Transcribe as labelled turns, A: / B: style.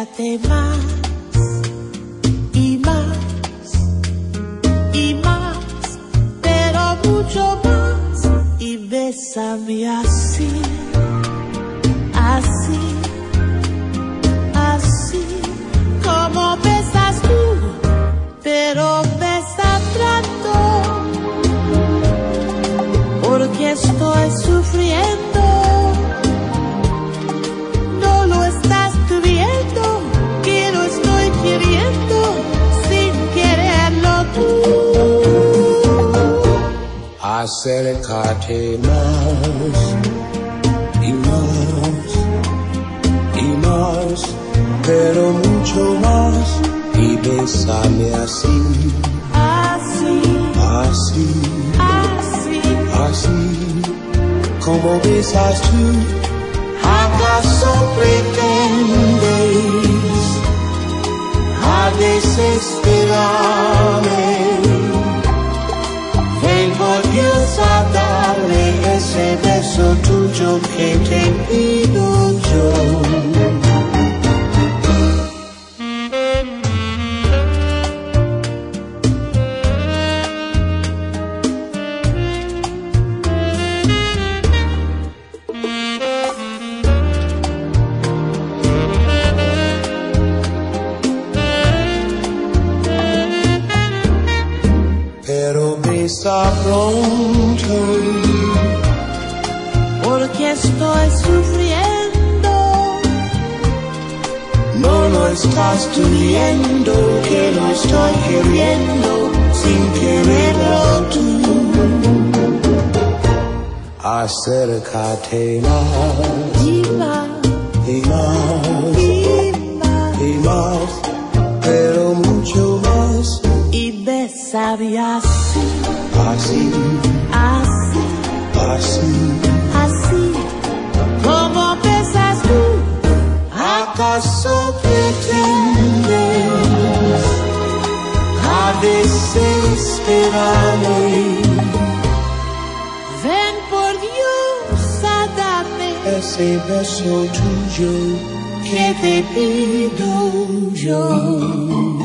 A: acércate más y más y más, pero mucho más, y bésame así, así, así, como besas tú, pero besa tanto, porque estoy sufriendo. No lo estás viendo, que lo estoy queriendo sin quererlo tú.
B: Acércate más y más y más, pero mucho más, y bésame así,
A: así,
B: así,
A: así,
B: así, como besas tú. ¿Acaso pretendes a desesperarme? Ven por Dios a darle ese beso tuyo que te pido yo. Pero besa pronto,
A: porque estoy sufriendo.
B: no lo estás tú viendo, que lo estoy queriendo sin quererlo tú. Acércate más
A: Y más,
B: y más
A: y más,
B: y más, pero mucho más,
A: y bésame así,
B: así,
A: así,
B: así.
A: así, como besas tú.
B: ¿Acaso pretendes a desesperarme?
A: Ven por Dios a darme
B: Ese beso tuyo que te pido yo.